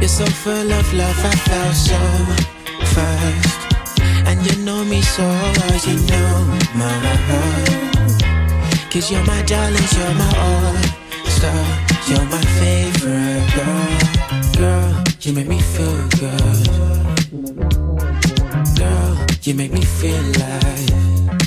You're so full of love, I felt so fast. And you know me so well, you know my heart. 'Cause you're my darling, you're my all-star. You're my favorite girl. Girl, you make me feel good. Girl, you make me feel alive.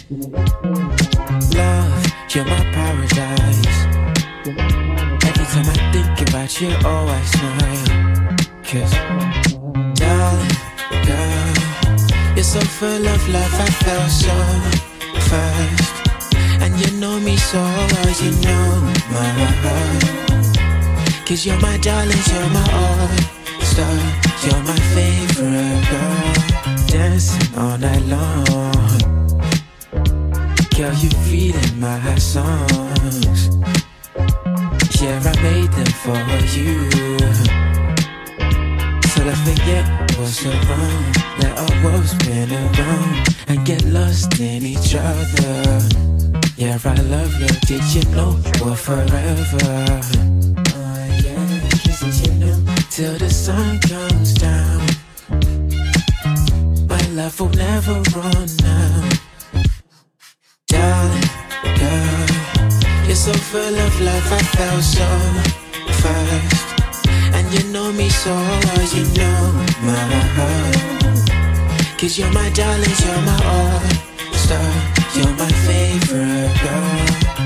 Love, you're my paradise. Every time I think about you, oh, I smile. 'Cause, darling, girl, you're so full of love, I felt so fast. And you know me so well, you know my heart. 'Cause you're my darling, you're my all-star. You're my favorite girl. Dancing all night long. Girl, you feeding my songs. Yeah, I made them for you. So let's forget what's wrong. Let our worlds spin around and get lost in each other. Yeah, I love you. Did you know we're forever? Yeah, did you know? Till the sun comes down, my love will never run out. Darling, girl, you're so full of love, I felt so fast. And you know me so well, you know my heart. 'Cause you're my darling, you're my all-star. You're my favorite girl.